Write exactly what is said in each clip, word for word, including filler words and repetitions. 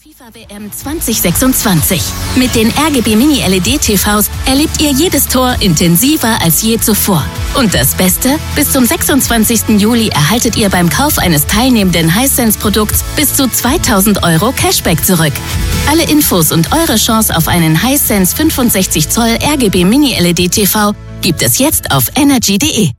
FIFA W M zwanzig sechsundzwanzig. Mit den R G B Mini-L E D-T Vs erlebt ihr jedes Tor intensiver als je zuvor. Und das Beste? Bis zum sechsundzwanzigsten Juli erhaltet ihr beim Kauf eines teilnehmenden Hisense-Produkts bis zu zweitausend Euro Cashback zurück. Alle Infos und eure Chance auf einen Hisense fünfundsechzig Zoll R G B Mini-L E D-T V gibt es jetzt auf energy punkt de.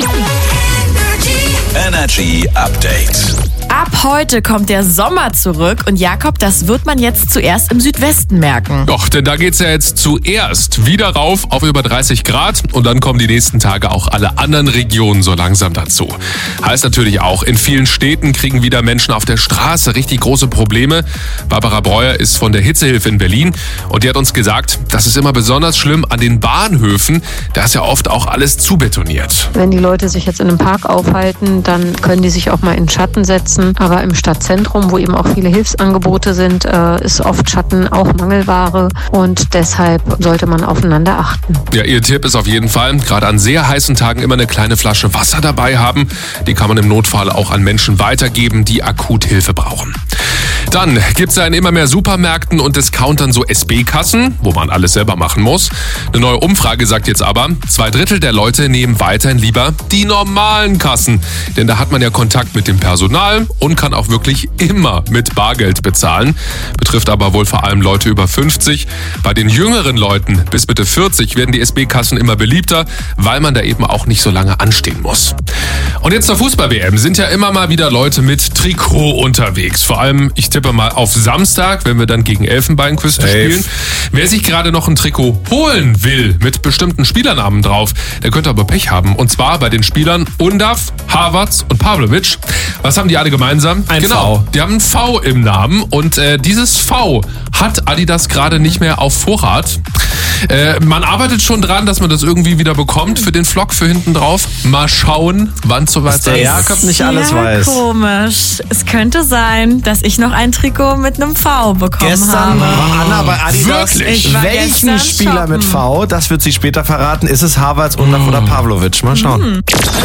Energy Update. Ab heute kommt der Sommer zurück und Jakob, das wird man jetzt zuerst im Südwesten merken. Doch, denn da geht's ja jetzt zuerst wieder rauf auf über dreißig Grad und dann kommen die nächsten Tage auch alle anderen Regionen so langsam dazu. Heißt natürlich auch, in vielen Städten kriegen wieder Menschen auf der Straße richtig große Probleme. Barbara Breuer ist von der Hitzehilfe in Berlin und die hat uns gesagt, das ist immer besonders schlimm an den Bahnhöfen. Da ist ja oft auch alles zubetoniert. Wenn die Leute sich jetzt in einem Park aufhalten, dann können die sich auch mal in den Schatten setzen. Aber im Stadtzentrum, wo eben auch viele Hilfsangebote sind, ist oft Schatten auch Mangelware und deshalb sollte man aufeinander achten. Ja, ihr Tipp ist auf jeden Fall, gerade an sehr heißen Tagen immer eine kleine Flasche Wasser dabei haben. Die kann man im Notfall auch an Menschen weitergeben, die akut Hilfe brauchen. Dann gibt es ja in immer mehr Supermärkten und Discountern so S B-Kassen, wo man alles selber machen muss. Eine neue Umfrage sagt jetzt aber, zwei Drittel der Leute nehmen weiterhin lieber die normalen Kassen. Denn da hat man ja Kontakt mit dem Personal und kann auch wirklich immer mit Bargeld bezahlen. Betrifft aber wohl vor allem Leute über fünfzig. Bei den jüngeren Leuten bis Mitte vierzig werden die S B-Kassen immer beliebter, weil man da eben auch nicht so lange anstehen muss. Und jetzt zur Fußball-W M sind ja immer mal wieder Leute mit Trikot unterwegs. Vor allem, ich tippe mal auf Samstag, wenn wir dann gegen Elfenbeinküste spielen. Wer sich gerade noch ein Trikot holen will mit bestimmten Spielernamen drauf, der könnte aber Pech haben. Und zwar bei den Spielern Undav, Havertz und Pavlovic. Was haben die alle gemeinsam? Ein genau, V. Die haben ein V im Namen und äh, dieses V hat Adidas gerade nicht mehr auf Vorrat. Äh, man arbeitet schon dran, dass man das irgendwie wieder bekommt für den Flock für hinten drauf. Mal schauen, wann es soweit der sein Jakob nicht alles ja, weiß. Komisch. Es könnte sein, dass ich noch ein Trikot mit einem V bekommen Gestern habe. war Anna bei Adidas. Wirklich? Ich war Welchen gestern Spieler shoppen. mit V? Das wird sie später verraten. Ist es Havertz, Undav oder Pavlovic? Mal schauen.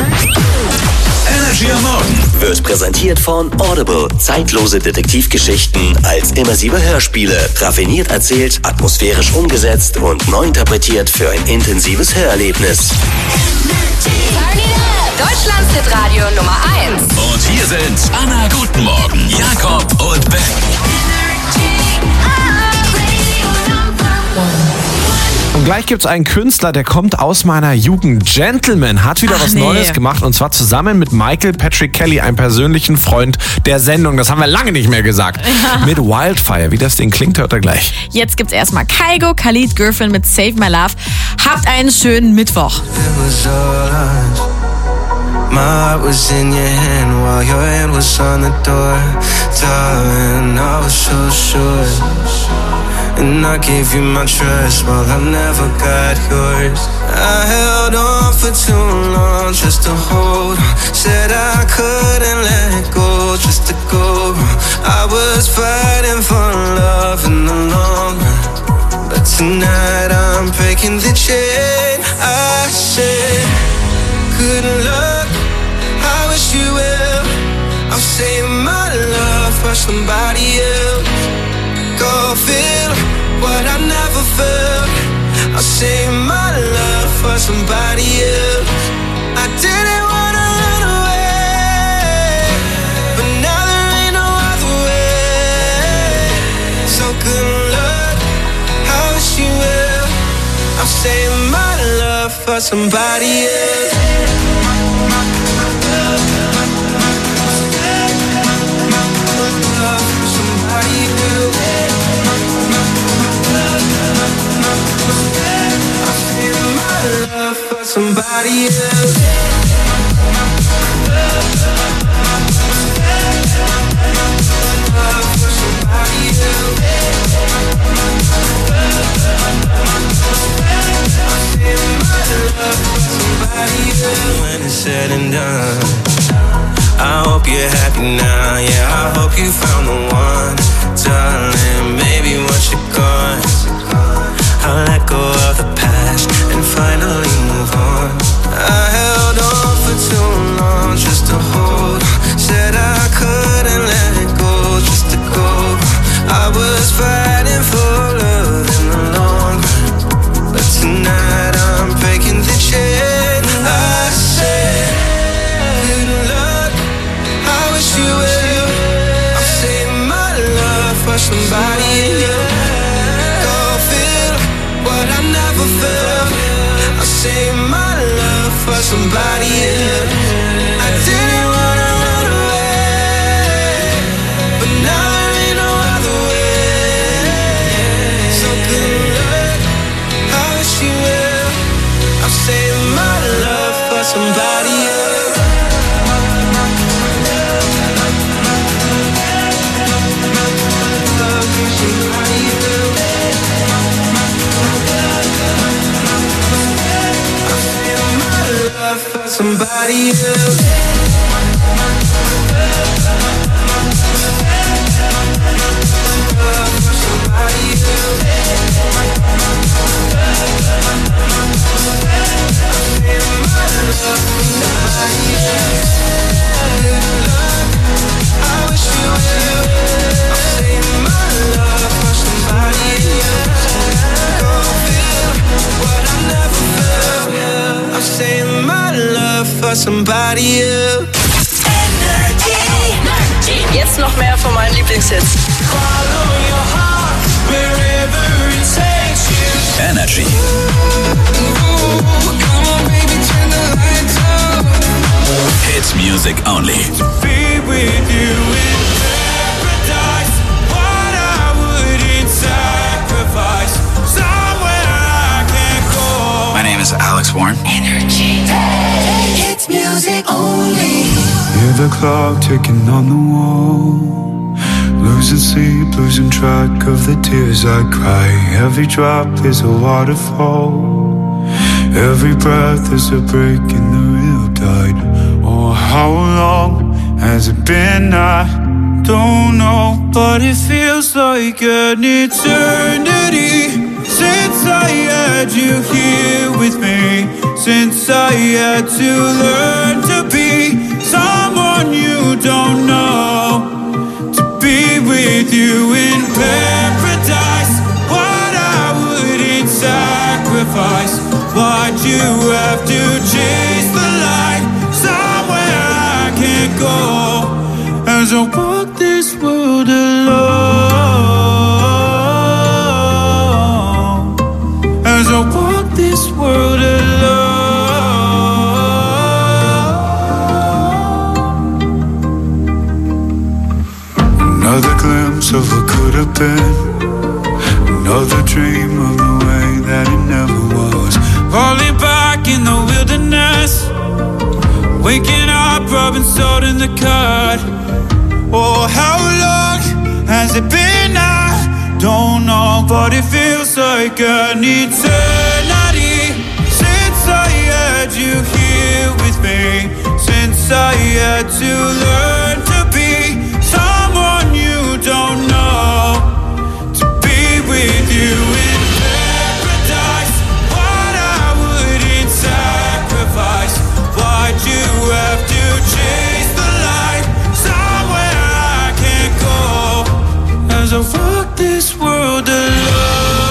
Energy am Morgen wird präsentiert von Audible. Zeitlose Detektivgeschichten als immersive Hörspiele. Raffiniert erzählt, atmosphärisch umgesetzt und neu interpretiet für ein intensives Hörerlebnis. Deutschlands Hitradio Nummer eins. Und hier sind Anna Guten Morgen, Jakob und Ben. Und gleich gibt's einen Künstler, der kommt aus meiner Jugend. Gentleman hat wieder Ach, was nee. Neues gemacht und zwar zusammen mit Michael Patrick Kelly, einem persönlichen Freund der Sendung. Das haben wir lange nicht mehr gesagt. Ja. Mit Wildfire. Wie das Ding klingt, hört er gleich. Jetzt gibt's erstmal Kygo, Khalid, Girlfriend mit Save My Love. Habt einen schönen Mittwoch. My heart was in your hand while your hand was on the door. Darling, I was so sure. And I gave you my trust while I never got yours. I held on for too long just to hold on. Said I couldn't let go just to go wrong. I was fighting for love in the long run. But tonight I'm breaking the chain. I said, good luck, I wish you well. I'm saving my love for somebody else. Go feel what I never felt. I'll save my love for somebody else. I didn't wanna run away, but now there ain't no other way. So good luck, I wish you well. I'm saving my love for somebody else. Somebody else. When it's said and done, I hope you're happy now. Yeah, I hope you found the one, darling. Maybe once you're gone, I'll let go of the past and finally move on. I held on for somebody else. Go feel what I never felt. I'll save my love for somebody else. I didn't wanna run away, but now there ain't no other way. So good luck, I wish you will. I'll save my love for somebody else. For somebody else. Somebody else. Energy. Jetzt noch mehr von meinen Lieblingshits. Energy. Hits music only. Be with you in paradise. What I wouldn't sacrifice. Somewhere I can go. My name is Alex Warren. Energy. Hits music only. Hear the clock ticking on the wall. Losing sleep, losing track of the tears I cry. Every drop is a waterfall. Every breath is a break in the real tide. Oh, how long has it been? I don't know, but it feels like an eternity since I had you here with me. Since I had to learn to be someone you don't know. Be with you in paradise. What I wouldn't sacrifice. Why'd you have to chase the light? Somewhere I can't go as I walk this world alone. As I walk this world alone. Another glimpse of what could have been. Another dream of the way that it never was. Falling back in the wilderness. Waking up, rubbing salt in the cut. Oh, how long has it been? I don't know, but it feels like an eternity since I had you here with me. Since I had to learn to be someone you don't know. To be with you in paradise. What I wouldn't sacrifice. Why'd you have to chase the light? Somewhere I can't go as I walk this world alone.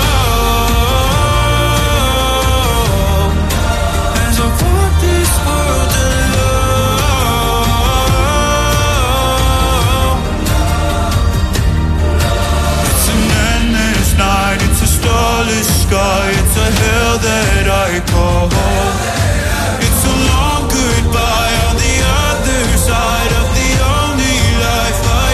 As I walk this world alone. It's an endless night, it's a starless sky, it's a hell that I call home. It's a long goodbye on the other side of the only life I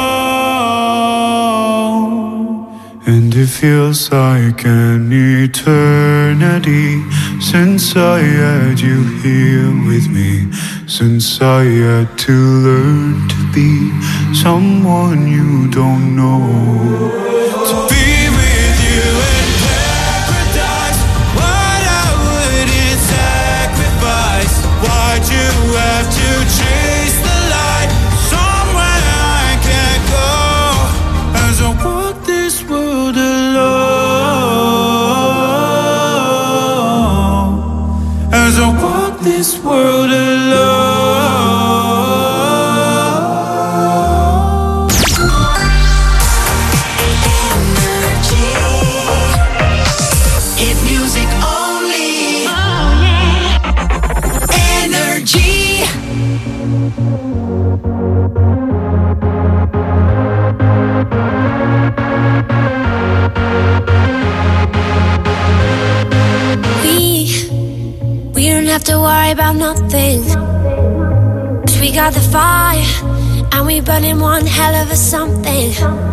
know. And it feels like an eternity since I had you here with me. Since I had to learn to be someone you don't know. To be with you in paradise. What I wouldn't sacrifice. Why'd you have to chase the light? Somewhere I can't go as I walk this world alone. As I walk this world alone. to worry about nothing. We got the fire, and we burning one hell of a something.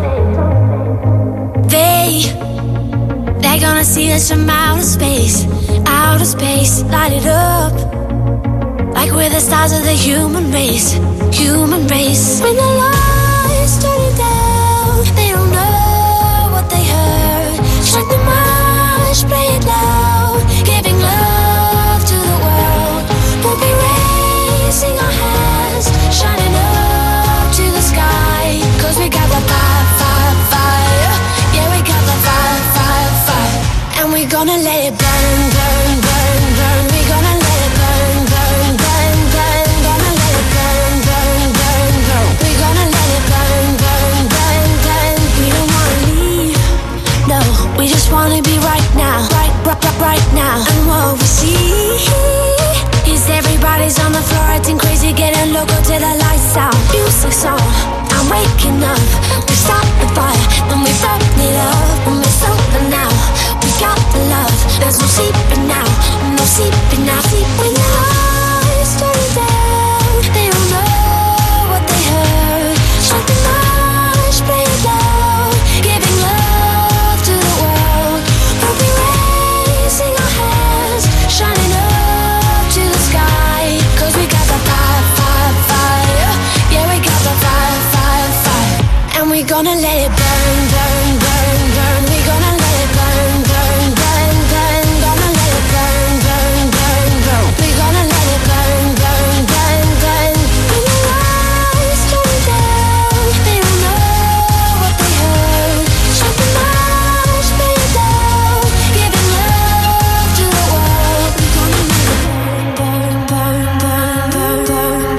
They, they're gonna see us from outer space, outer space, light it up. Like we're the stars of the human race, human race. When the lights turn down, they don't know what they heard. Strike the march, play it loud, giving love to the world. We'll be raising our hands, shining up to the sky. Cause we got the fire, fire, fire. Yeah, we got the fire, fire, fire. And we're gonna let it burn, burn, burn, burn. We're gonna let it burn, burn, burn, burn. Gonna let it burn, burn, burn, burn. We're gonna let it burn, burn, burn, burn. We don't wanna leave, no. We just wanna be right now, right, right, right, right now. And what we see is everybody's on the floor acting crazy, getting loco till the lights out. Music's on, I'm waking up. We start the fire, then we burn it up. And we're sober now, we got the love. There's no sleeping now, no sleeping now. When the lights turn down, they don't know what they heard. Strike the march, play it loud, giving love to the world. We'll be raising our hands, shining up to the sky. Cause we got the fire, fire, fire. Yeah, we got the fire, fire, fire. And we're gonna let it burn, burn, burn, burn. We're gonna let it burn, burn, burn, burn. Gonna let it burn, burn, burn, burn. We're gonna let it burn, burn, burn, burn. When the lights turn down, they don't know what they heard. Strike the march, play it loud, giving love to the world. We're gonna let it burn, burn, burn, burn, burn, burn.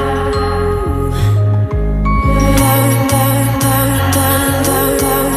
Burn, burn, burn, burn, burn, burn.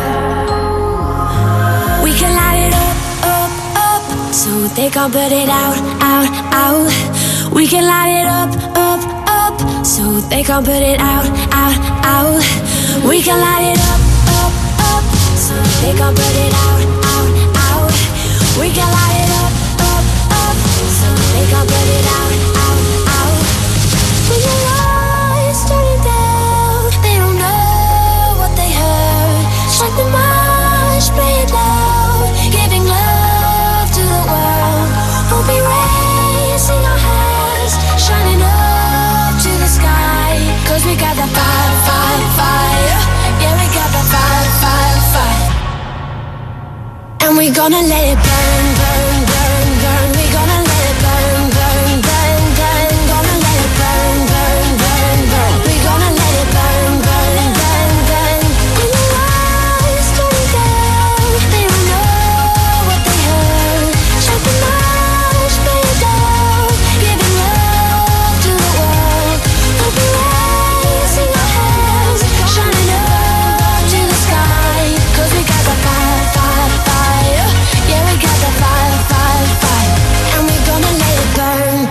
We can light it up, up, up, so they can't put it out, out, out. We can light it up, up, up, so they can't put it out, out, out. We can light it up, up, up, so they can't put it out, out, out. We can light it up, up, up, so they can't put it out, out, out. When the lights turn down, they don't know what they heard. Strike the march, play it loud, giving love to the world. We'll be raising our hands, shining up to the sky. Cause we got the fire, fire, fire. Yeah, we got the fire, fire, fire. And we're gonna let it burn, burn, burn, burn. We're gonna let it burn, burn, burn, burn. Gonna let it burn, burn, burn, burn. We're gonna let it burn, burn, burn, burn. When the lights turn down, they don't know what they heard. Strike the march, play it loud, giving love to the world. We'll be raising our hands, shining up to the sky. Cause we got the fire, fire, fire. Yeah, we got the fire, fire, fire. And we're gonna let it burn.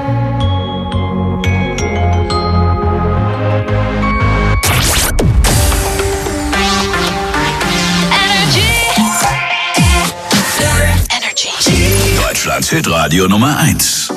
Deutschlands Hitradio Nummer eins.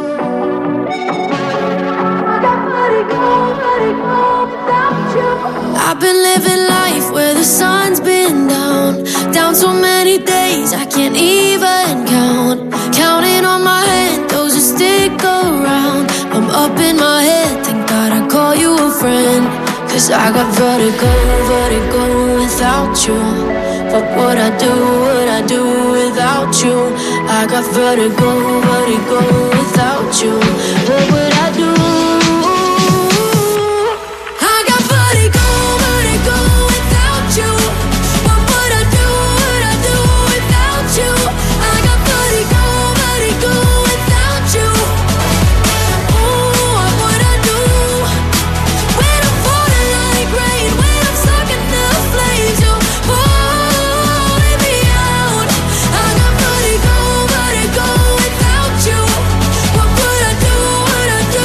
I've been living life where the sun's been down, down so many days I can't even count. Counting on my hand, those who stick around. I'm up in my head, thank God I call you a friend. Cause I got vertigo, vertigo without you. What would I do, would I do without you? I got vertigo, vertigo without you. What would I do? I got vertigo, vertigo without you. What would I do, would I do without you? I got vertigo, vertigo without you. Ooh, what would I do? When I'm falling like rain, when I'm stuck in the flames, you pulling me out. I got vertigo, vertigo without you. What would I do, would I do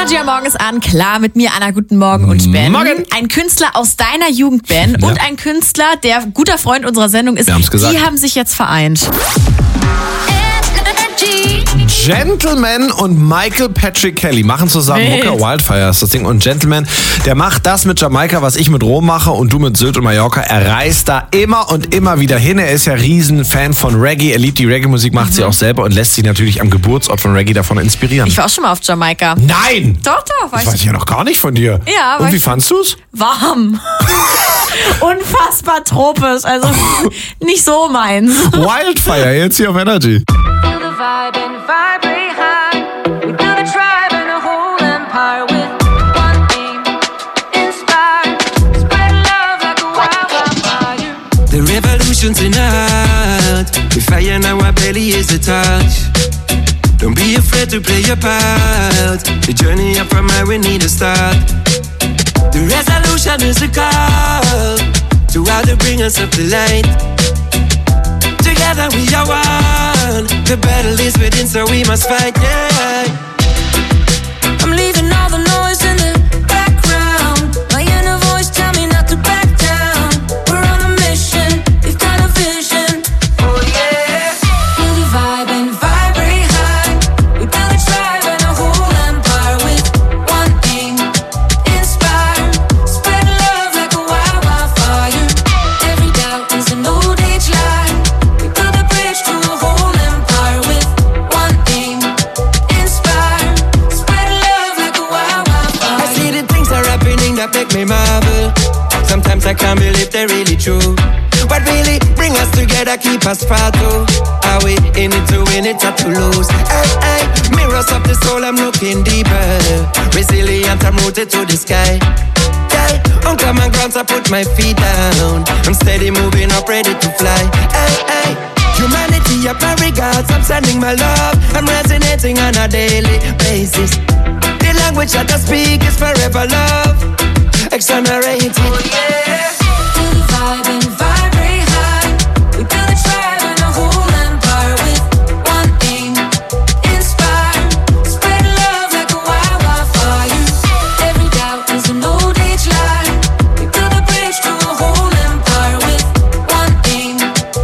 Energy am Morgen ist an. Klar, mit mir, Anna, guten Morgen und Ben. Morgen. Ein Künstler aus deiner Jugend, Ben, Ja. und ein Künstler, der guter Freund unserer Sendung ist. Wir haben's gesagt. Die haben sich jetzt vereint. Gentleman und Michael Patrick Kelly machen zusammen Wild. Mucke. Wildfire ist das Ding. Und Gentleman, der macht das mit Jamaika, was ich mit Rom mache und du mit Sylt und Mallorca. Er reist da immer und immer wieder hin. Er ist ja riesen Fan von Reggae. Er liebt die Reggae-Musik, macht sie auch selber und lässt sich natürlich am Geburtsort von Reggae davon inspirieren. Ich war auch schon mal auf Jamaika. Nein! Doch, doch. War Das weiß ich ja noch gar nicht von dir. Ja, war Und wie ich- fandst du's? warm. Unfassbar tropisch. Also nicht so meins. Wildfire, jetzt hier auf Energy. Feel the vibe and vibrate high. We build a tribe and a whole empire with one aim, inspire, spread love like a wildfire. The revolution's in our heart. The fire in our belly is a touch. Don't be afraid to play your part. The journey up from where we need to start. The resolution is a call to how to bring us up the light. Together we are one. The battle is within, so we must fight. Yeah. I'm leaving all the noise in the background. My inner voice tell me not to back down. We're on a mission, we've got a vision. Oh yeah. Feel the vibe and vibrate high. We build a tribe and a whole empire with one aim, inspire, spread love like a wild wildfire. Every doubt is an old age lie. We build a bridge to a whole empire with one aim, inspire, spread love like a wild wildfire. I see the things are happening that make me marvel. Sometimes I can't believe they're really true. But really bring us together, keep us far too. Are we in it to win it or to lose? Hey, hey, mirrors of the soul, I'm looking deeper. Resilient, I'm rooted to the sky. Yeah, on common grounds, I put my feet down. I'm steady moving up, ready to fly. Hey, hey, humanity up my regards. I'm sending my love. I'm resonating on a daily basis. The language that I speak is forever love. Exonerated. Oh yeah. Feel the vibe and vibrate high. We build a tribe and a whole empire with one aim, inspire, spread love like a wild wildfire. Every doubt is an old age lie. We build a bridge to a whole empire with one aim,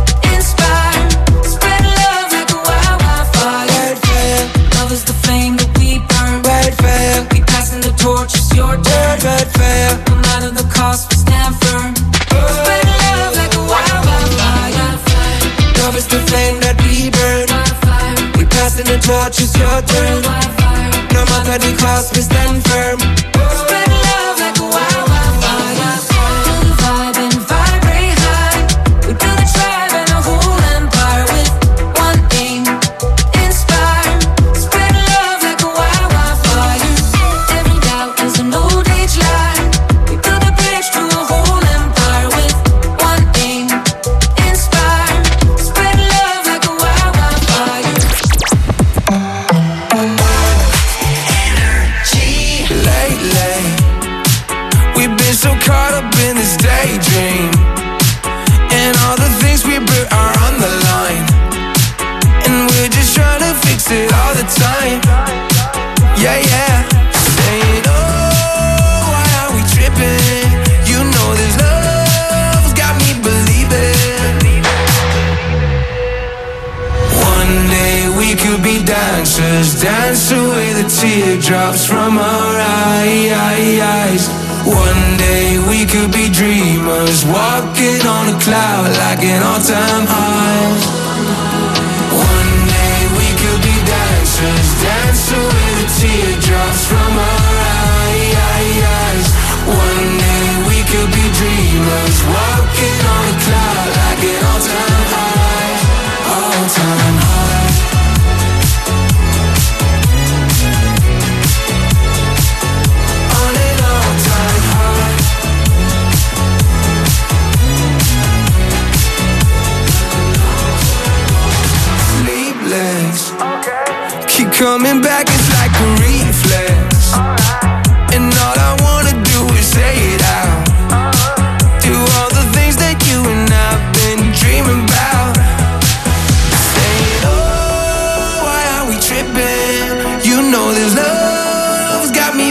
inspire, spread love like a wild wildfire. Wildfire, Love is the flame that we burn. wildfire, We passing the torch, it's your turn. wildfire. No matter the cost, we stand firm. Spread love like a wild wildfire. Love is the flame that we burn. Wildfire, We passing the torch, it's your turn. wildfire. No matter the cost, we stand firm. Spread love like a wild wildfire. Feel the vibe and vibrate high. We build a tribe and a whole empire with one aim, inspire, spread love like a wild wildfire. Every doubt is an old age lie. We build a bridge to a whole empire with one aim, inspire, spread love like a wild wildfire. Lately, we've been so caught up in this daydream, and all the things we built are on the line, and we're just trying to fix it all the time. Yeah, yeah. Saying, oh, why are we tripping? You know this love's got me believing. One day we could be dancers, dance away the teardrops from our eyes. One day we could be dreamers, walking on a cloud like an all-time high. One day we could be dancers, dance away the teardrops from our eyes. One day we could be dreamers, walking on a cloud like an all-time high, all-time high. On an all-time high. Sleepless, keep coming back, it's like a reflex. And all I wanna do is say it out. Do all the things that you and I've been dreaming about. Saying, oh, why are we tripping? You know this love's got me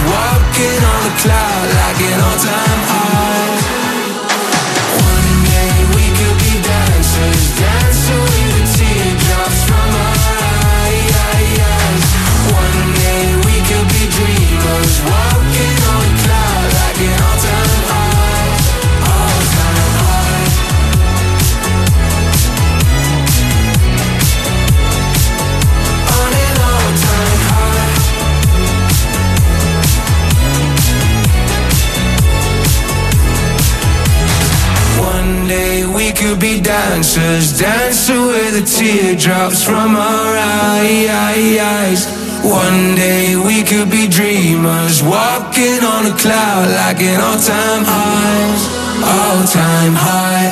walking on a cloud like an all-time high. One day we could be dancers, dancing with the teardrops from our eyes. One day we could be dreamers, walking on a cloud like an all-time high, all-time high. On an all-time high. One day we could be dancers, dancing with the teardrops from our eyes. One day we could be dreamers, walking on a cloud like an all-time high, all-time high.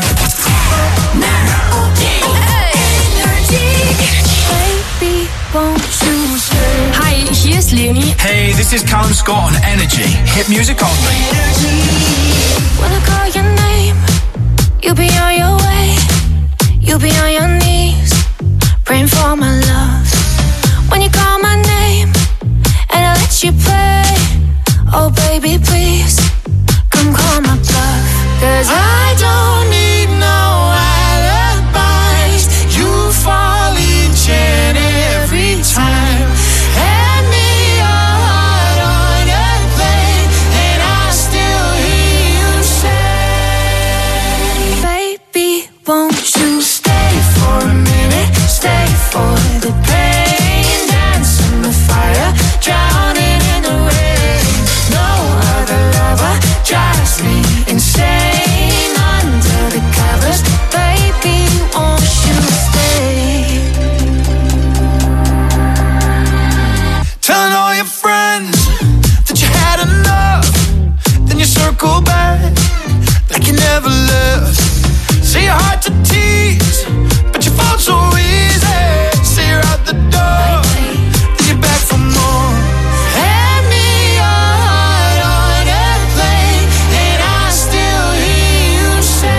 Baby, won't you stay? Hi, hier ist Leonie. Hey, this is Callum Scott on Energy. Hit music only. When I call your name, you'll be on your way. You'll be on your knees, praying for my love. When you call my name, and I let you play, oh baby, please, come call my bluff. Cause I don't need no alibis. You fall each and every time. Hand me your heart on a plane, and I still hear you say, baby, won't you stay for a minute? Stay for the pain, dance in the fire, drowning in the rain. No other lover drives me insane. Under the covers, baby, won't you stay? Telling all your friends that you had enough, then you circle back like you never left. Say you're hard to tease, but you fall so easy. Say you're out the door, then you're back for more. Hand me your heart on a plane, and I still hear you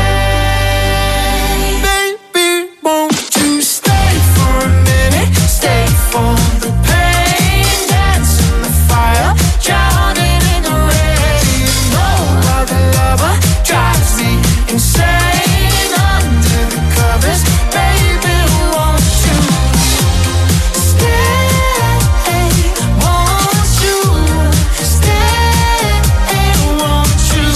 say, baby, won't you stay for a minute? Stay for the pain, dance in the fire, drowning in the rain. No other lover drives me insane. Under the covers, baby, won't you stay? Won't you stay? Won't you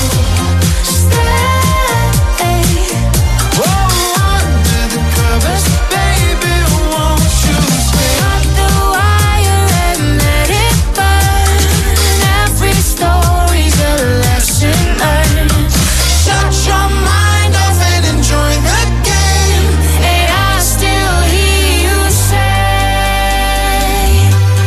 stay? Oh, under the covers, baby, won't you stay? Cut the wire and let it burn. Every story's a lesson learned. Shut your mind off and enjoy the game, and I still hear you say,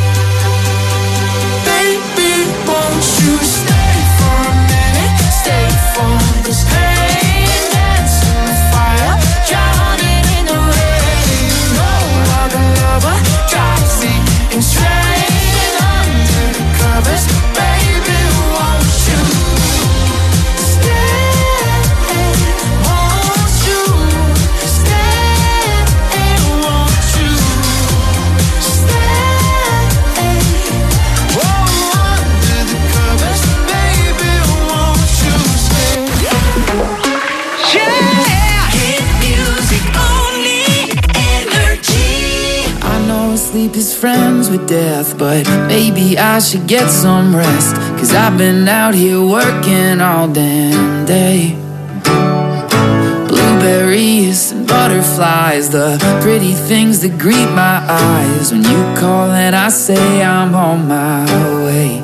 baby, won't you stay for a minute? Stay for this pain, dance in the fire, drowning in the rain. No other lover drives me insane. Under the covers, baby, won't you stay? Won't you stay? Won't you stay? Oh, under the covers, baby, won't you stay? Yeah, hit music only, Energy. I know sleep is friends with death, but maybe I should get some rest. Cause I've been out here working all damn day. Blueberries and butterflies, the pretty things that greet my eyes. When you call and I say I'm on my way.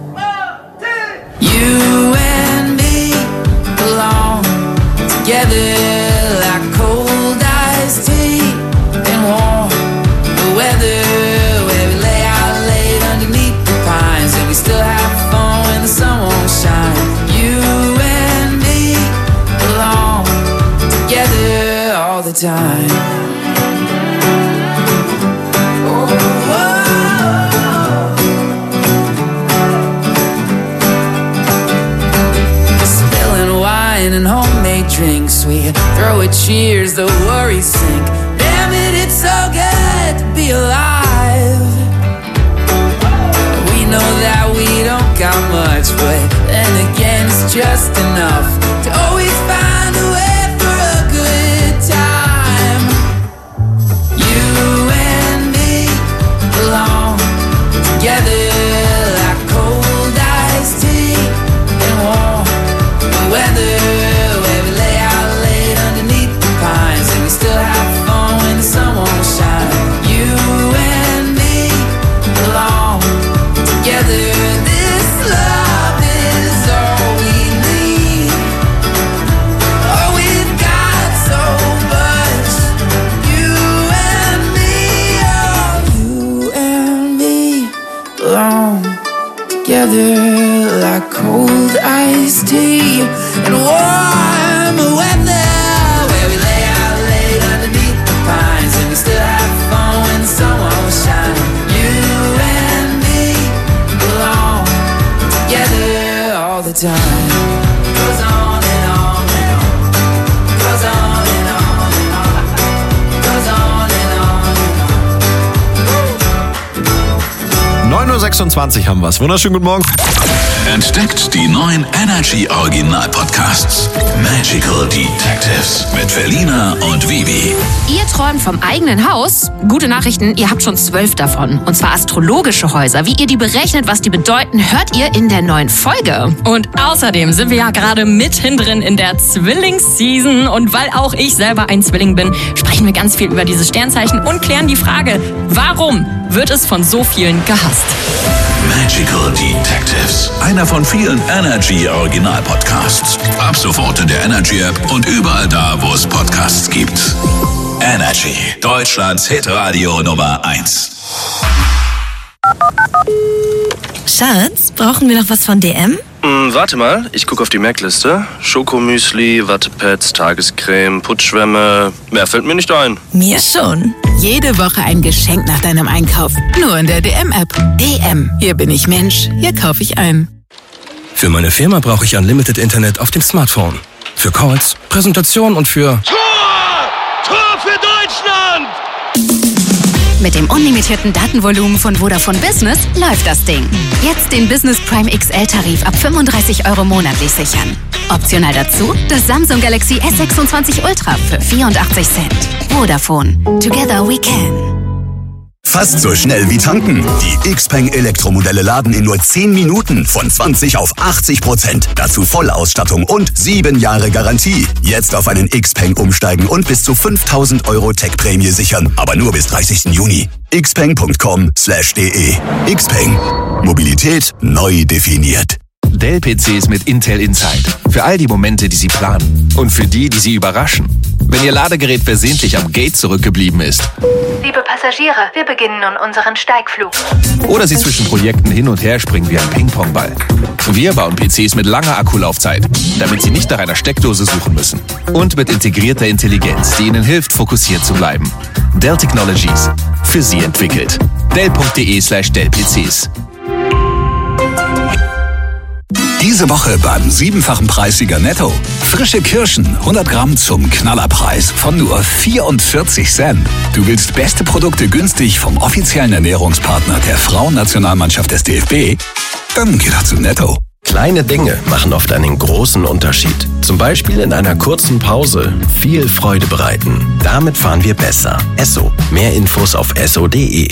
You and me belong together like cold iced tea and warm the weather, where we lay out late underneath the pines, and we still have fun when the sun won't shine. You and me belong together all the time. Oh, whoa. Spilling wine and homemade drinks, we throw just enough to always find a way for a good time. You and me belong together like cold iced tea and warm weather, where we lay out late underneath the pines and we still have fun when the sun won't shine. You and me belong together. This love is all we need. Oh, we've got so much. You and me, oh, you and me belong together like cold iced tea and warm weather, where we lay out late underneath the pines and we still have fun when the sun won't shine. You and me belong together all the time. Goes on and on and on. Goes on and on and on. Goes on and on and on. neun Uhr sechsundzwanzig haben wir es. Wunderschönen guten Morgen. Entdeckt die neuen Energy Original Podcasts. Magical Detectives mit Felina und Vivi. Ihr träumt vom eigenen Haus? Gute Nachrichten, ihr habt schon zwölf davon. Und zwar astrologische Häuser. Wie ihr die berechnet, was die bedeuten, hört ihr in der neuen Folge. Und außerdem sind wir ja gerade mittendrin in der Zwillingsseason. Und weil auch ich selber ein Zwilling bin, sprechen wir ganz viel über diese Sternzeichen und klären die Frage, warum wird es von so vielen gehasst? Magical Detectives. Einer von vielen Energy Original Podcasts. Ab sofort in der Energy App und überall da, wo es Podcasts gibt. Energy. Deutschlands Hitradio Nummer eins. Schatz, brauchen wir noch was von D M? Hm, warte mal, ich gucke auf die Merkliste. Schokomüsli, Wattepads, Tagescreme, Putzschwämme. Mehr fällt mir nicht ein. Mir schon. Jede Woche ein Geschenk nach deinem Einkauf. Nur in der D M-App. D M. Hier bin ich Mensch. Hier kaufe ich ein. Für meine Firma brauche ich Unlimited Internet auf dem Smartphone. Für Calls, Präsentationen und für... Tor! Tor für Deutschland! Mit dem unlimitierten Datenvolumen von Vodafone Business läuft das Ding. Jetzt den Business Prime X L-Tarif ab fünfunddreißig Euro monatlich sichern. Optional dazu das Samsung Galaxy S sechsundzwanzig Ultra für vierundachtzig Cent. Vodafone. Together we can. Fast so schnell wie tanken. Die Xpeng Elektromodelle laden in nur zehn Minuten von zwanzig auf achtzig Prozent. Dazu Vollausstattung und sieben Jahre Garantie. Jetzt auf einen Xpeng umsteigen und bis zu fünftausend Euro Tech-Prämie sichern. Aber nur bis dreißigsten Juni. xpeng punkt com slash de. Xpeng. Mobilität neu definiert. Dell-P Cs mit Intel Inside. Für all die Momente, die Sie planen. Und für die, die Sie überraschen. Wenn Ihr Ladegerät versehentlich am Gate zurückgeblieben ist. Liebe Passagiere, wir beginnen nun unseren Steigflug. Oder Sie zwischen Projekten hin und her springen wie ein Ping-Pong-Ball. Wir bauen P Cs mit langer Akkulaufzeit, damit Sie nicht nach einer Steckdose suchen müssen. Und mit integrierter Intelligenz, die Ihnen hilft, fokussiert zu bleiben. Dell Technologies. Für Sie entwickelt. Dell punkt de slash Dell P Cs. Diese Woche beim siebenfachen Preissieger Netto. Frische Kirschen, hundert Gramm zum Knallerpreis von nur vierundvierzig Cent. Du willst beste Produkte günstig vom offiziellen Ernährungspartner der Frauennationalmannschaft des D F B? Dann geh doch zu Netto. Kleine Dinge machen oft einen großen Unterschied. Zum Beispiel in einer kurzen Pause viel Freude bereiten. Damit fahren wir besser. Esso. Mehr Infos auf esso punkt de.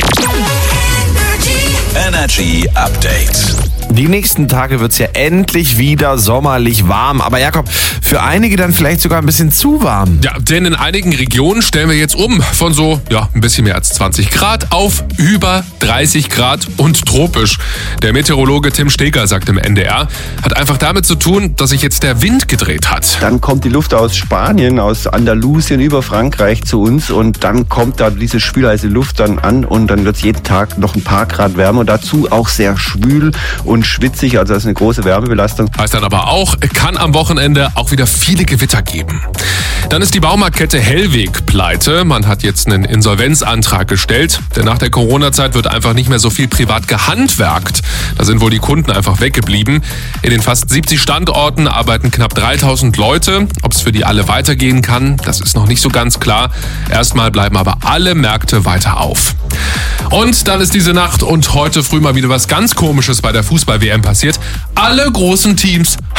Energy Update. Die nächsten Tage wird's ja endlich wieder sommerlich warm. Aber Jakob, für einige dann vielleicht sogar ein bisschen zu warm. Ja, denn in einigen Regionen stellen wir jetzt um von so, ja, ein bisschen mehr als zwanzig Grad auf über dreißig Grad und tropisch. Der Meteorologe Tim Steger sagt im N D R, hat einfach damit zu tun, dass sich jetzt der Wind gedreht hat. Dann kommt die Luft aus Spanien, aus Andalusien über Frankreich zu uns und dann kommt da diese schwülheiße Luft dann an und dann wird's jeden Tag noch ein paar Grad wärmer. Dazu auch sehr schwül und schwitzig, also das ist eine große Wärmebelastung. Heißt dann aber auch, kann am Wochenende auch wieder viele Gewitter geben. Dann ist die Baumarktkette Hellweg pleite. Man hat jetzt einen Insolvenzantrag gestellt, denn nach der Corona-Zeit wird einfach nicht mehr so viel privat gehandwerkt. Da sind wohl die Kunden einfach weggeblieben. In den fast siebzig Standorten arbeiten knapp dreitausend Leute. Ob es für die alle weitergehen kann, das ist noch nicht so ganz klar. Erstmal bleiben aber alle Märkte weiter auf. Und dann ist diese Nacht und heute früh mal wieder was ganz Komisches bei der Fußball-W M passiert. Alle großen Teams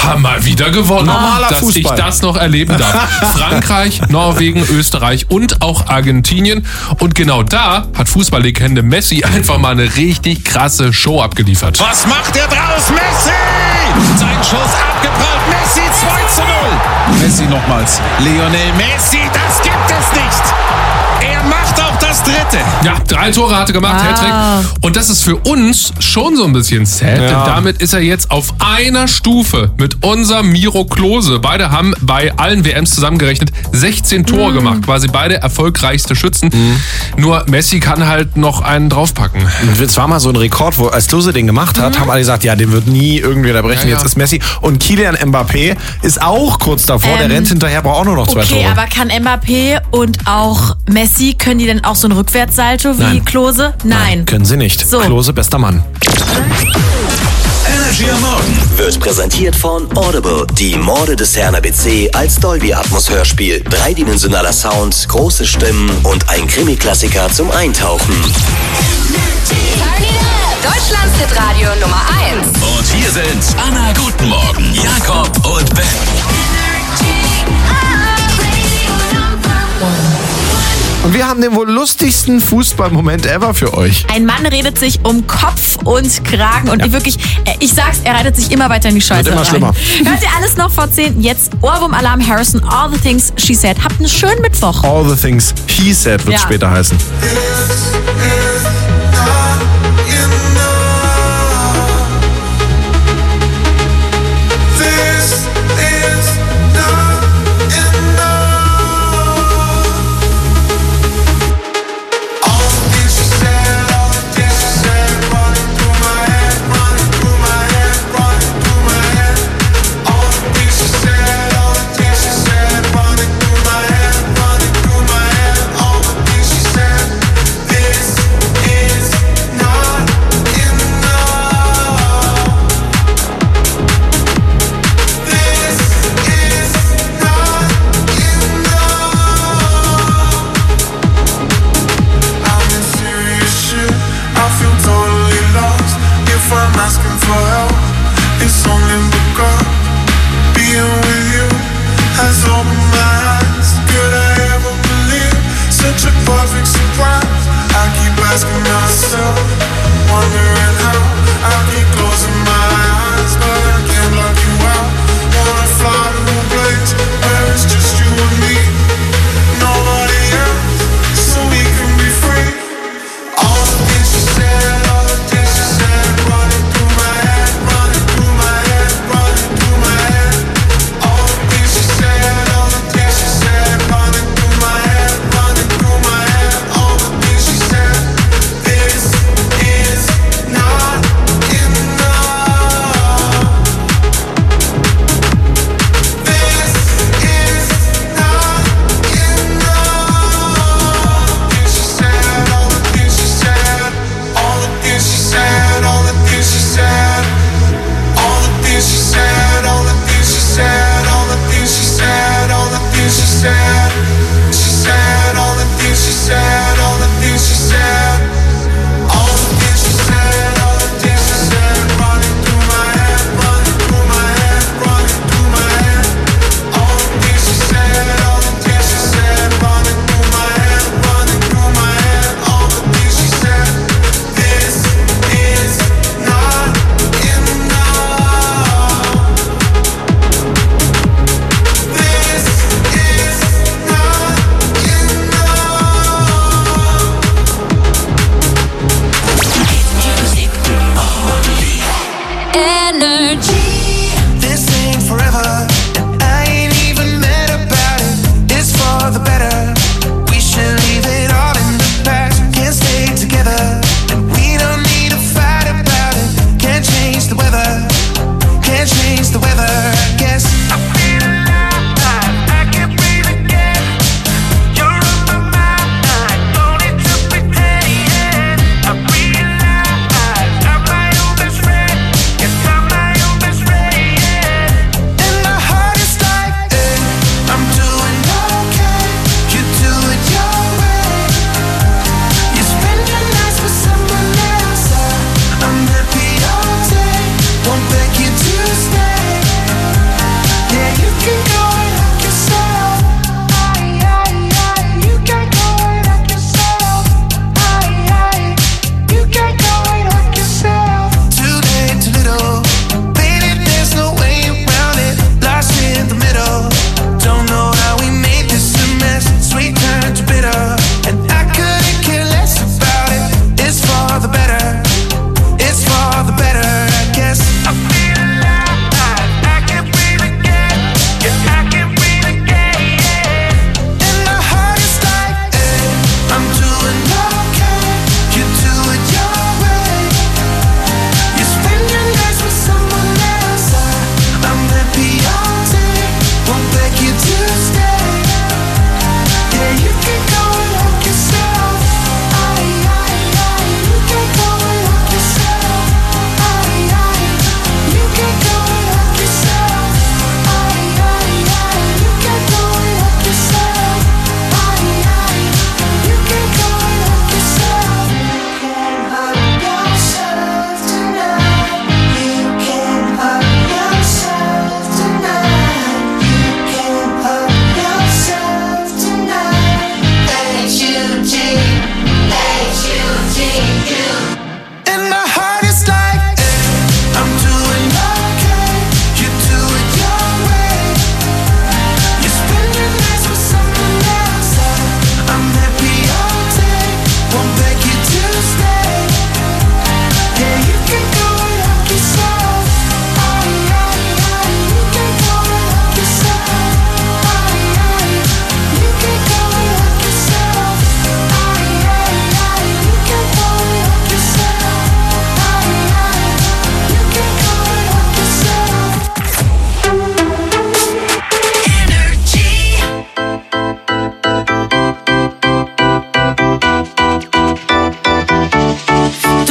haben mal wieder gewonnen, Normaler dass Fußball. ich das noch erleben darf. Frankreich, Norwegen, Österreich und auch Argentinien. Und genau da hat Fußballlegende Messi einfach mal eine richtig krasse Show abgeliefert. Was macht er draus? Messi! Sein Schuss abgeprallt. Messi zwei zu null. Messi nochmals. Lionel Messi, das gibt es nicht. Er macht auch das dritte. Ja, drei Tore hat er gemacht, Wow. Hattrick. Und das ist für uns schon so ein bisschen sad, Ja. denn damit ist er jetzt auf einer Stufe mit unserem Miro Klose. Beide haben bei allen W Ms zusammengerechnet sechzehn Tore Mhm. gemacht, quasi beide erfolgreichste Schützen. Nur Messi kann halt noch einen draufpacken. Es war mal so ein Rekord, wo als Klose den gemacht hat, haben alle gesagt, ja, den wird nie irgendwie unterbrechen. Ja, ja. Jetzt ist Messi. Und Kylian Mbappé ist auch kurz davor. Ähm, der rennt hinterher, braucht auch nur noch zwei Okay, Tore. aber kann Mbappé und auch Messi, können die denn auch so ein Rückwärtssalto wie Nein. Klose? Nein. Können sie nicht. So. Klose, bester Mann. Energy am Morgen wird präsentiert von Audible. Die Morde des Herrn A B C als Dolby Atmos Hörspiel. Dreidimensionaler Sound, große Stimmen und ein Krimi-Klassiker zum Eintauchen. Deutschlands Hitradio Nummer eins. Und hier sind Anna, guten Morgen, Jakob und Ben. Und wir haben den wohl lustigsten Fußballmoment ever für euch. Ein Mann redet sich um Kopf und Kragen und wirklich, äh, ich sag's, er reitet sich immer weiter in die Scheiße Wird immer rein. schlimmer. Hört ihr alles noch vor zehn? Jetzt Ohrwurm-Alarm Harrison, All the Things She Said. Habt einen schönen Mittwoch. All the things he said wird Ja. später heißen. This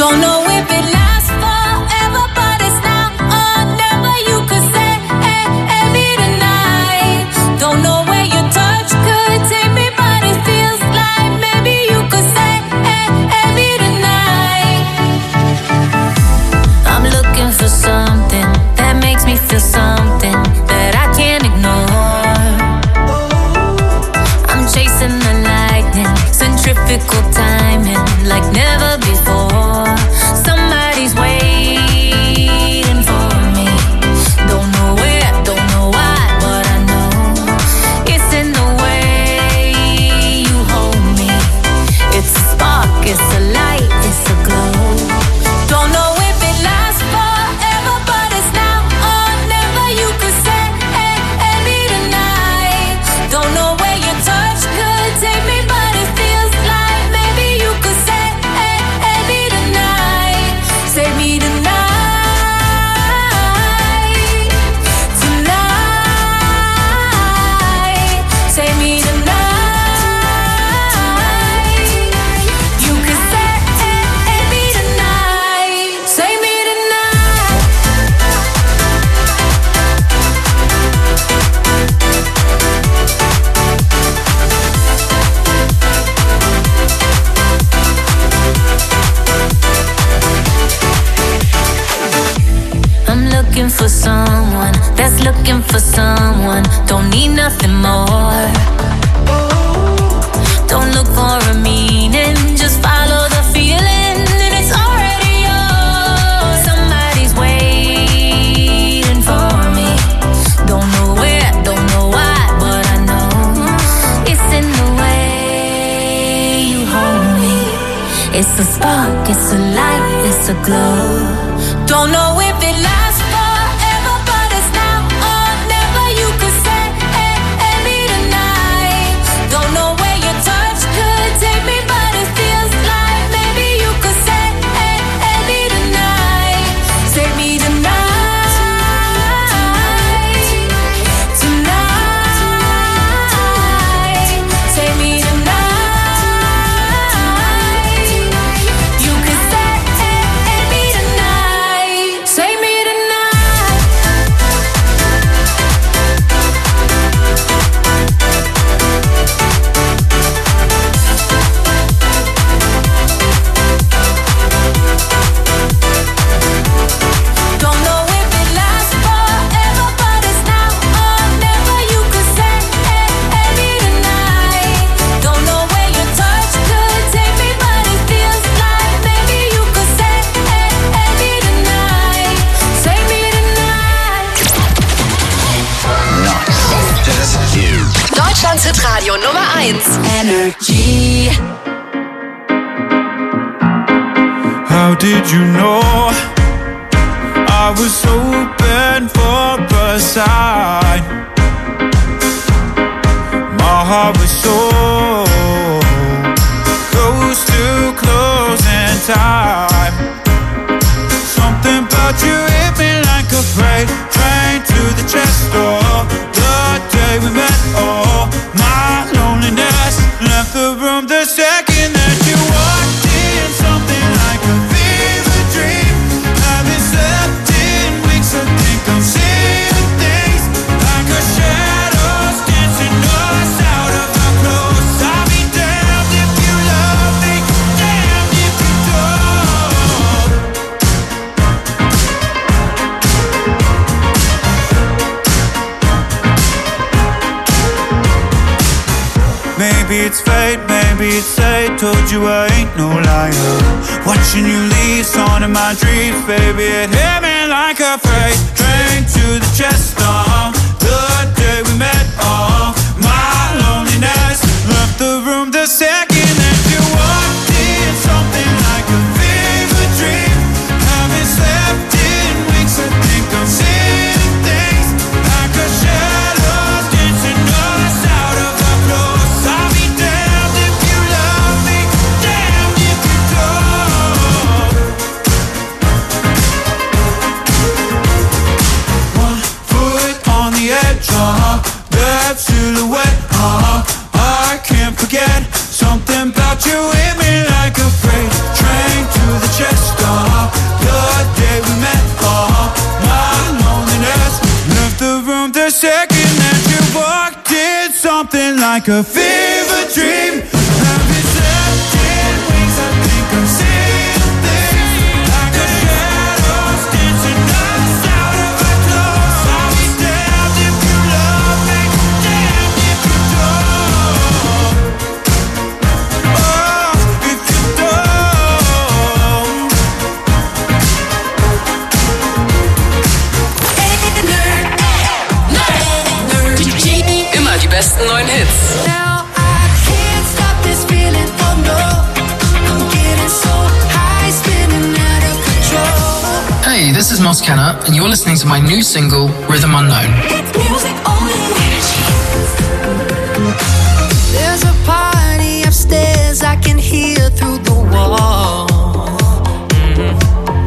Don't know if it lasts forever, but it's now or never. You could say me tonight. Don't know where your touch could take me, but it feels like maybe you could say me tonight. I'm looking for something that makes me feel something that I can't ignore. I'm chasing the lightning, centrifugal timing like never before. Somebody's waiting for me. Don't know where, don't know why, but I know it's in the way you hold me. It's a spark, it's a light, it's a glow. Don't know if it lasts forever, but it's now or never. You could say me tonight. Don't know where your touch could take me, but it feels like maybe you could say me tonight. Say me tonight. Tonight. Say me tonight. You could say me tonight. Say me tonight. I'm looking for someone that's looking for someone. Don't need nothing more. Don't look for a meaning, just follow the feeling, and it's already yours. Somebody's waiting for me. Don't know where, don't know why, but I know it's in the way you hold me. It's a spark, it's a light, it's a glow. Don't know if it lasts forever, but it's now or never. You could say me tonight. Don't know where your touch could take me, but it feels like maybe you could say me tonight. Say me tonight. Tonight. Say me tonight. You could say me tonight. Say me tonight. Don't know if it lasts forever, but it's now or never. You could say me tonight. Don't know where your touch could take me, but it feels like maybe you could say me tonight. Say me tonight. Deutschlands Hitradio Nummer eins. Energy. How did you know I was open for a sign? My heart was so close to closing time. Something about you hit me like a freight train to the chest door. The day we met, oh, my loneliness left the room the second that you walked in. Something like a fever dream. Haven't slept in weeks, I think I'm seeing things like a shadows dancing us out of our clothes. I'll be damned if you love me, damned if you don't. Maybe it's fate, maybe it's fate. Told you I ain't no liar. Watching you leave, song in my dreams, baby. It hit me like a freight train to the chest. Uh, the day we met, oh, my loneliness left the room the second that you walked in. Something like a fever dream. Haven't slept in weeks, I think I'm seeing things like a shadow dancing us out of our clothes. I'll be damned if you love me, damned if you don't. One foot like a fever dream. I've been slept in wings, I think I'm seeing things like a shadows dancing us out of our clothes. I'll be damned if you love me, damned if you don't. Oh, if you don't. Immer die besten neuen Hits. Now I can't stop this feeling, oh no. I'm getting so high, spinning out of control. Hey, this is Moss Kenner, and you're listening to my new single, Rhythm Unknown. It's music only. There's a party upstairs I can hear through the wall. Mhm.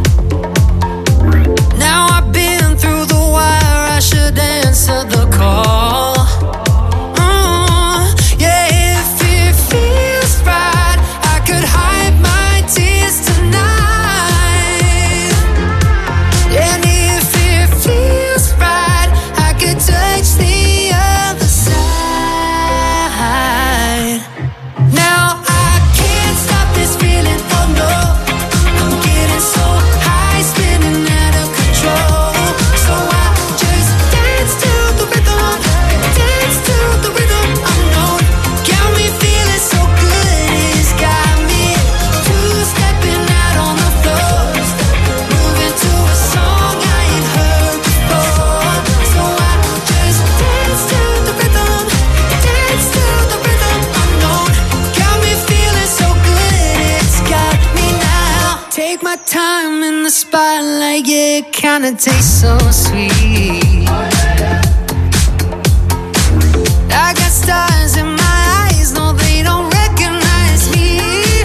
Now I've been through the wire, I should answer the call. Mm, yeah, if it feels right, I could hide my tears tonight. And if it feels right, I could touch the other side. Now I can't stop this feeling, oh no. I'm getting so high, spinning out of control. So I just dance to the rhythm, dance to the rhythm unknown. Got me feeling so good, it's got me two-stepping out on the floor. Moving to a song I ain't heard before. So I just dance to the rhythm, dance to the rhythm unknown. Got me feeling so good, it's got me now. Take my time in the spotlight, yeah, it kinda tastes so sweet. I got stars in my eyes, no, they don't recognize me.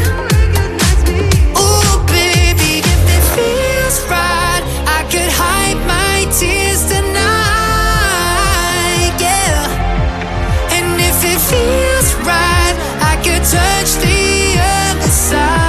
Ooh, baby, if it feels right, I could hide my tears tonight, yeah. And if it feels right, I could touch the other side.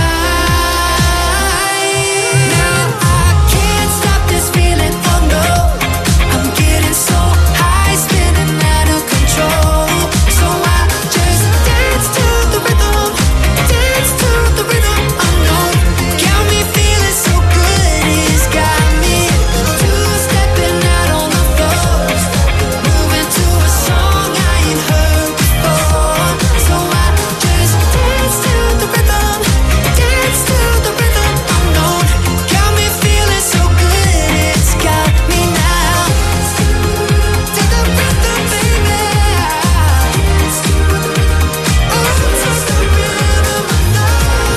Now I can't stop this feeling, oh no. I'm getting so high, spinning out of control. So I just dance to the rhythm, dance to the rhythm unknown. Got me feeling so good, it's got me two-stepping out on the floor. Moving to a song I ain't heard before. So I just dance to the rhythm, dance to the rhythm unknown. Got me feeling so good, it's got me now. To the rhythm, baby. Oh, to the rhythm unknown.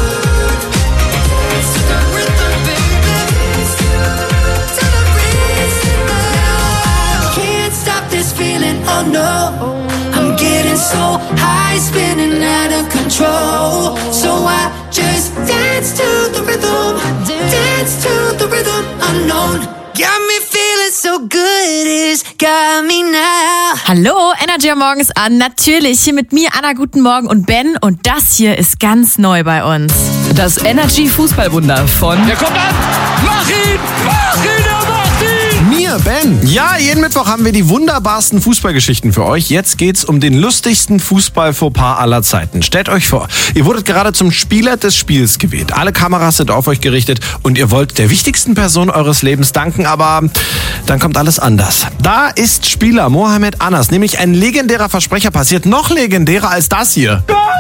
To the rhythm, baby. To the rhythm. Can't stop this feeling, oh no. I'm getting so high, spinning out of control. So I just dance to the rhythm, dance to the rhythm unknown. Got me feeling so good, it's got me now. Hallo, Energy am Morgens an. Natürlich hier mit mir, Anna, guten Morgen und Ben. Und das hier ist ganz neu bei uns. Das Energy Fußballwunder von... Der kommt an! Mach ihn! Mach ihn! Er macht ihn! Mir, Ben. Ja, jeden Mittwoch haben wir die wunderbarsten Fußballgeschichten für euch. Jetzt geht's um den lustigsten Fußball-Fauxpas aller Zeiten. Stellt euch vor, ihr wurdet gerade zum Spieler des Spiels gewählt. Alle Kameras sind auf euch gerichtet und ihr wollt der wichtigsten Person eures Lebens danken, aber dann kommt alles anders. Da ist Spieler Mohamed Anas, nämlich ein legendärer Versprecher passiert, noch legendärer als das hier.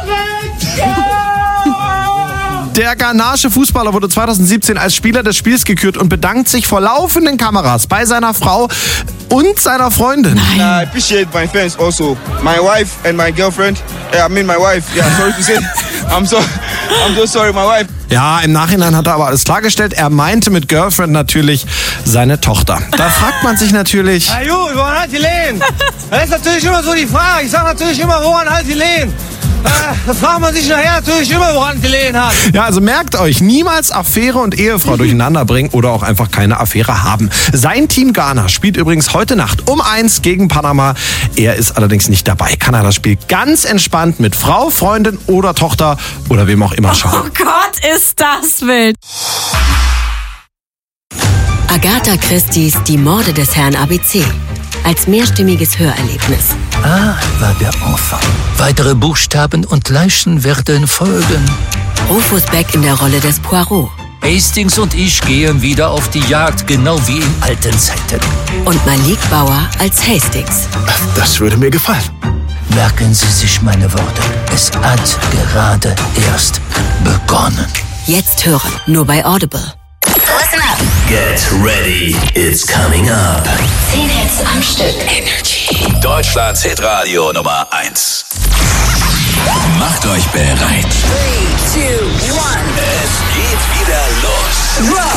Der ghanaische Fußballer wurde zweitausendsiebzehn als Spieler des Spiels gekürt und bedankt sich vor laufenden Kameras bei seiner Frau und seiner Freundin. I appreciate my fans also. My wife and my girlfriend. I mean my wife. Yeah, sorry to say. I'm so, I'm so sorry, my wife. Ja, im Nachhinein hat er aber alles klargestellt. Er meinte mit Girlfriend natürlich seine Tochter. Da fragt man sich natürlich... Na gut, woran hat die Lehen? Das ist natürlich immer so die Frage. Ich sage natürlich immer, woran hat die Lehen? Da fragt man sich nachher natürlich immer, woran die Lehen hat. Ja, also merkt euch, niemals Affäre und Ehefrau durcheinander bringen oder auch einfach keine Affäre haben. Sein Team Ghana spielt übrigens heute Nacht um eins gegen Panama. Er ist allerdings nicht dabei. Kann er das Spiel ganz entspannt mit Frau, Freundin oder Tochter oder wem auch immer schauen. Oh Gott, ist das wild. Agatha Christie's Die Morde des Herrn A B C. als mehrstimmiges Hörerlebnis. A war der Enfant. Weitere Buchstaben und Leichen werden folgen. Rufus Beck in der Rolle des Poirot. Hastings und ich gehen wieder auf die Jagd, genau wie in alten Zeiten. Und Malik Bauer als Hastings. Das würde mir gefallen. Merken Sie sich meine Worte. Es hat gerade erst begonnen. Jetzt hören, nur bei Audible. Listen up. Get ready, it's coming up. zehn Hits am Stück. Energy. Deutschlands Hitradio Nummer eins. Macht euch bereit. three, two, one. Es geht wieder los. Rock.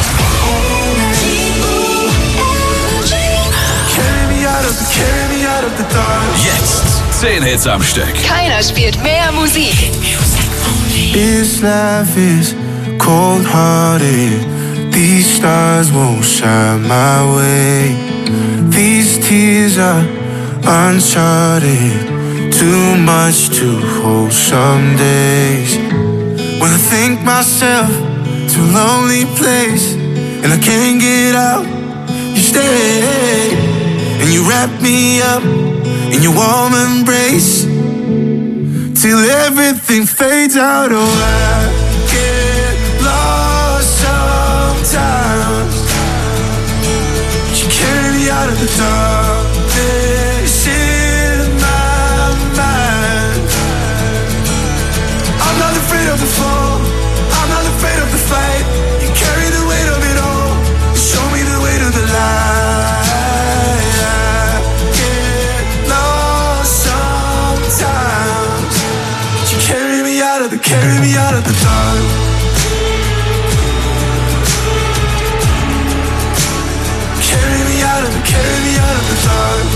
Jetzt zehn Hits am Stück. Keiner spielt mehr Musik. This life is cold-hearted. These stars won't shine my way. These tears are uncharted. Too much to hold some days. When I think myself to a lonely place and I can't get out, you stay and you wrap me up in your warm embrace till everything fades out. Oh, I get lost sometimes. You carry me out of the darkness in my mind. I'm not afraid of the fall, I'm not afraid of the fight. You carry the weight of it all, you show me the way to the light. I get lost sometimes. You carry me out of the, carry me out of the dark. Carry me out of the, carry me out of the dark.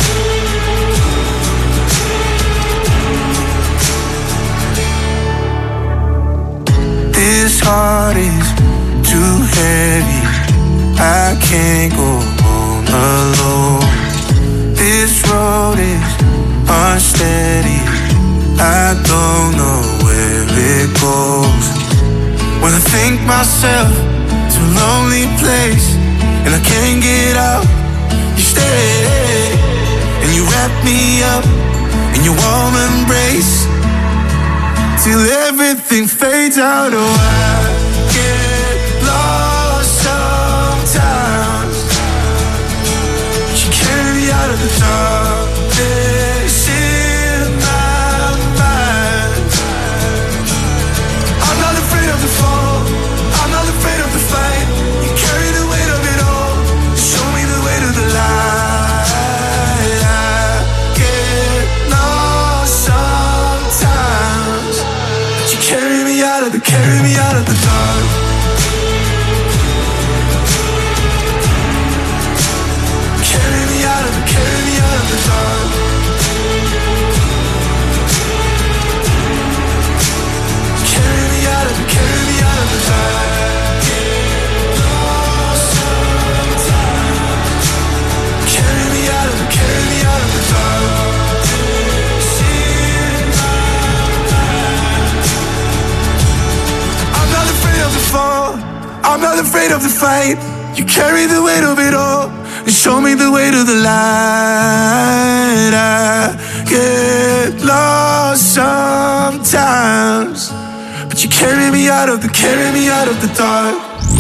This heart is too heavy, I can't go on alone. This road is unsteady, I don't know where it goes. When I think myself to a lonely place and I can't get out, you stay and you wrap me up in your warm embrace till everything fades out. Oh, I get lost sometimes. You carry me out of the darkness in my mind. I'm not afraid of the fall, I'm not afraid of the fight. You carry the weight of it all, show me the way to the light. I get lost sometimes. You carry me out of the, carry me out of the dark. Carry me out of the, carry me out of the dark. Carry me out of the, carry me out of the dark. Carry me out of the, carry me out of the dark. I'm not afraid of the fall, I'm not afraid of the fight. You carry the weight of it all and show me the way to the light. I get lost sometimes, but you carry me out of the, carry me out of the dark.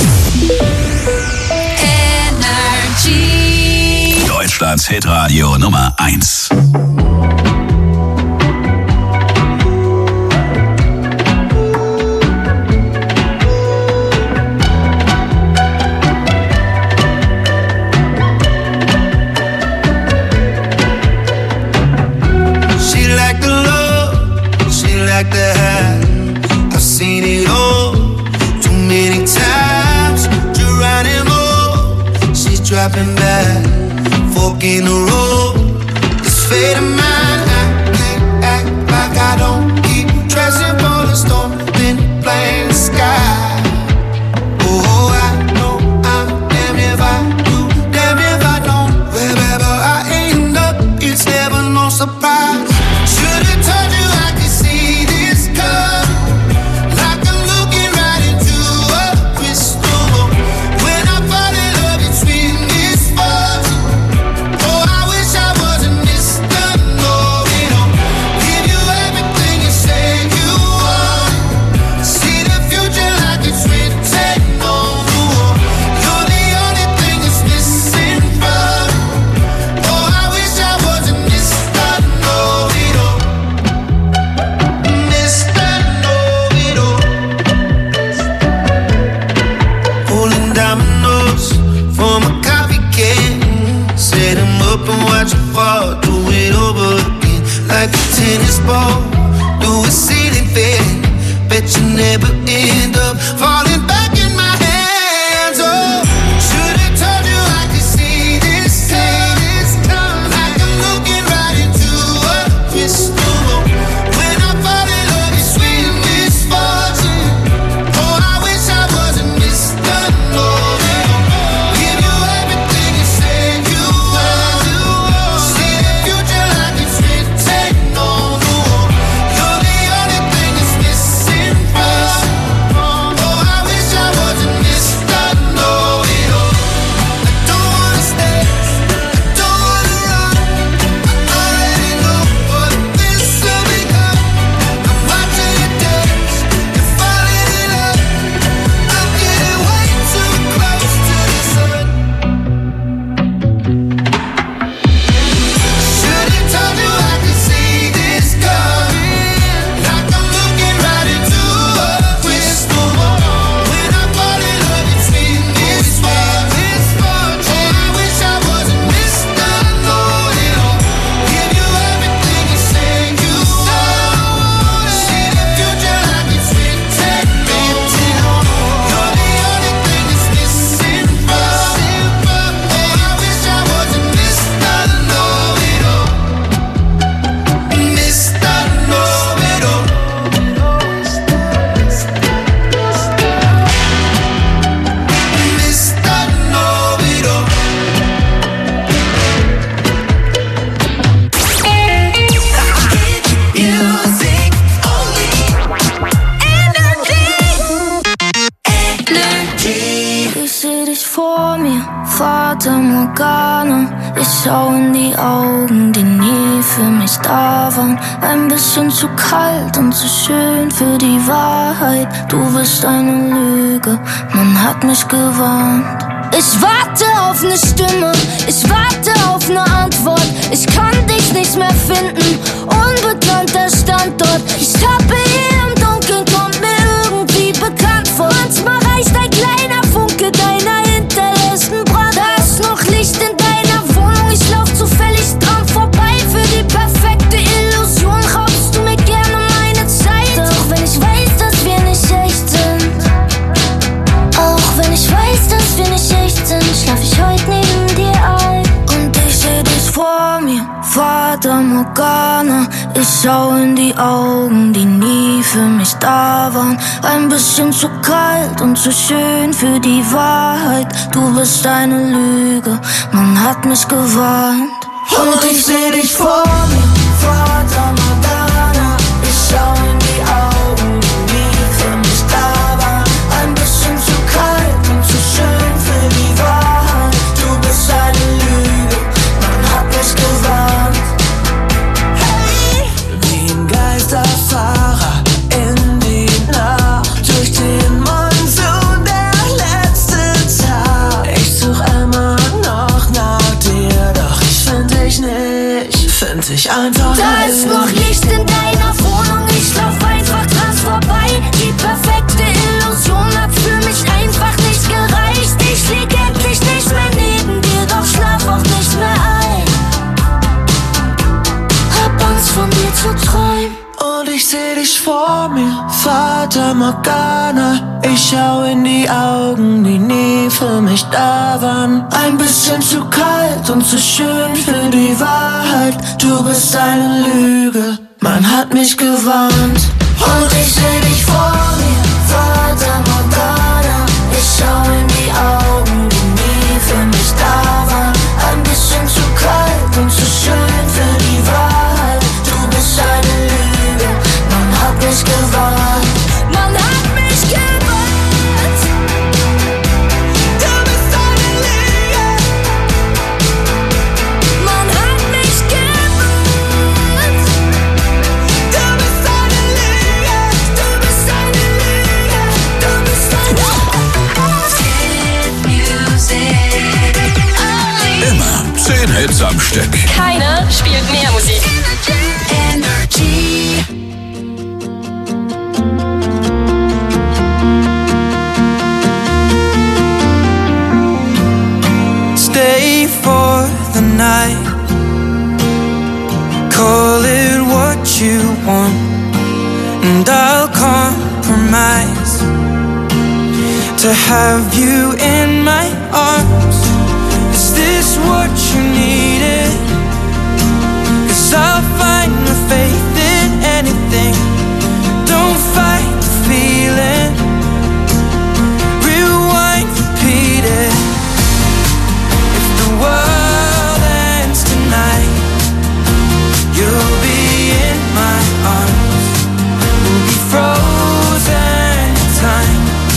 Energy. Deutschlands Hitradio Nummer eins. She like the love, she like the high. I've seen it all too many times. Geronimo, she's dropping back, fork in the road. It's fate of mine. I can't act like I don't keep dressing for the storm in plain sky. Oh, I know I'm damn if I do, damn if I don't. Wherever I end up, it's never no surprise. Should've told you I could see this coming, like I'm looking right into a crystal ball. When I fall in love, it's when it's fuzzy. Oh, I wish Fata Morgana. Ich schau in die Augen, die nie für mich da waren. Ein bisschen zu kalt und zu schön für die Wahrheit. Du bist eine Lüge, man hat mich gewarnt. Ich warte auf ne Stimme, ich warte auf ne Antwort. Ich kann dich nicht mehr finden, unbekannter Standort. Ich tappe hier im Dunkeln, kommt mir irgendwie bekannt vor. Manchmal reicht ein kleiner Funke deiner hinterlässten Brand. Da ist noch Licht in deiner Wohnung, ich lauf zufällig dran vorbei. Für die perfekte Illusion raubst du mir gerne meine Zeit. Doch wenn ich weiß, dass wir nicht echt sind, auch wenn ich weiß, dass wir nicht echt sind, schlaf ich heute neben dir ein. Und ich seh dich vor mir, Fata Morgana. Ich schau in die Augen, die nie für mich da waren. Ein bisschen zu kalt und zu schön für die Wahrheit. Du bist eine Lüge, man hat mich gewarnt. Und ich seh dich vor mir, Fata Morgana. Ich schau in die Augen, die nie für mich da waren. Ein bisschen zu kalt und zu schön für die Wahrheit. Du bist eine Lüge, man hat mich gewarnt. Geisterfahrer in die Nacht, durch den Monsun der letzte Tag. Ich such immer noch nach dir, doch ich find dich nicht, find dich einfach nicht. Da ist noch Licht in deiner Wohnung, ich lauf einfach dran vorbei. Die perfekte Illusion hat für mich einfach nicht gereicht. Ich lieg endlich nicht mehr neben dir, doch schlaf auch nicht mehr ein. Hab Angst von dir zu träumen. Und ich seh dich vor mir, Fata Morgana. Ich schau in die Augen, die nie für mich da waren. Ein bisschen zu kalt und zu schön für die Wahrheit. Du bist eine Lüge, man hat mich gewarnt. Und ich seh dich vor mir, Fata Morgana. Ich schau in die Augen, die nie für mich da waren. Ein bisschen zu kalt und zu schön für die Wahrheit. Du bist eine Lüge, man hat mich gewarnt. Man hat mich gewarnt. Du bist eine Lüge. Man hat mich gewarnt. Du bist eine Lüge. Du bist eine Lüge. Du bist eine Lüge. Immer zehn Hits am Stück. Keine spielt mehr Musik. Energy. Stay for the night. Call it what you want, and I'll compromise to have you in my arms. Is this what you need?